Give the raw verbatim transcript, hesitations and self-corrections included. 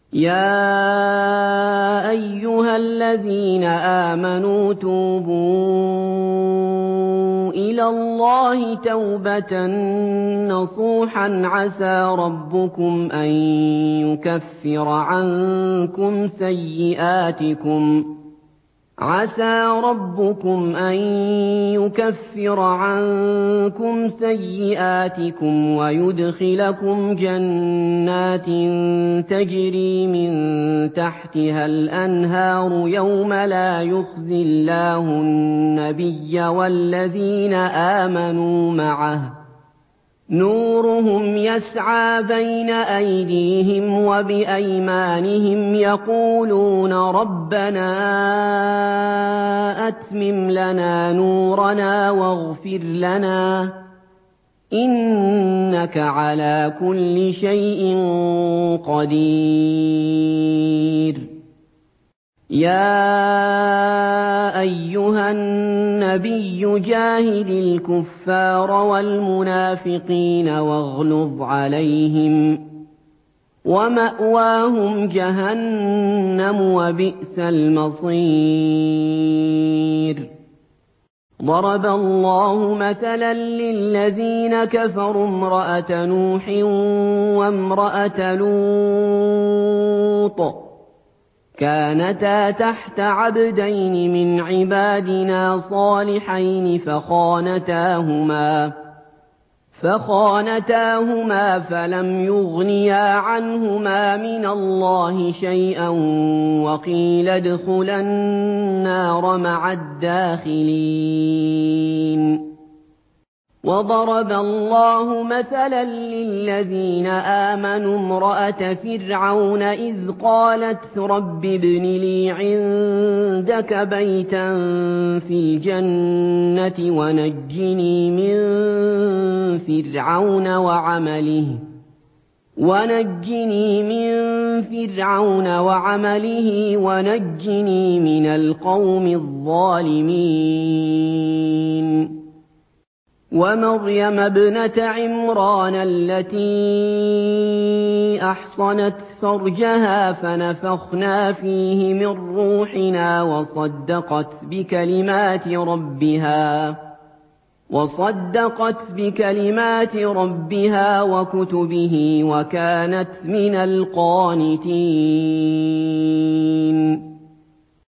يَا أَيُّهَا الَّذِينَ آمَنُوا تُوبُوا إِلَى اللَّهِ تَوْبَةً نَّصُوحًا عَسَىٰ رَبُّكُمْ أَن يُكَفِّرَ عَنكُمْ سَيِّئَاتِكُمْ عسى ربكم أن يكفر عنكم سيئاتكم ويدخلكم جنات تجري من تحتها الأنهار يوم لا يخزي الله النبي والذين آمنوا معه نورهم يسعى بين أيديهم وبأيمانهم يقولون ربنا أتمم لنا نورنا واغفر لنا إنك على كل شيء قدير. يَا أَيُّهَا النَّبِيُّ جَاهِدِ الْكُفَّارَ وَالْمُنَافِقِينَ وَاغْلُظْ عَلَيْهِمْ وَمَأْوَاهُمْ جَهَنَّمُ وَبِئْسَ الْمَصِيرُ. ضَرَبَ اللَّهُ مَثَلًا لِّلَّذِينَ كَفَرُوا امْرَأَتَ نُوحٍ وَامْرَأَتَ لُوطٍ كانتا تحت عبدين من عبادنا صالحين فخانتاهما فخانتاهما فلم يغنيا عنهما من الله شيئا وقيل ادخلا النار مع الداخلين. وَضَرَبَ اللَّهُ مَثَلًا لِّلَّذِينَ آمَنُوا امْرَأَتَ فِرْعَوْنَ إِذْ قَالَتْ رَبِّ ابْنِ لِي عِندَكَ بَيْتًا فِي الْجَنَّةِ وَنَجِّنِي مِن فِرْعَوْنَ وَعَمَلِهِ وَنَجِّنِي مِن فِرْعَوْنَ وَعَمَلِهِ وَنَجِّنِي مِنَ الْقَوْمِ الظَّالِمِينَ. وَمَرْيَمَ ابْنَتَ عِمْرَانَ الَّتِي أَحْصَنَتْ فَرْجَهَا فَنَفَخْنَا فِيهِ مِن رُّوحِنَا وَصَدَّقَتْ بِكَلِمَاتِ رَبِّهَا وَصَدَّقَتْ بِكَلِمَاتِ رَبِّهَا وَكُتُبِهِ وَكَانَتْ مِنَ الْقَانِتِينَ.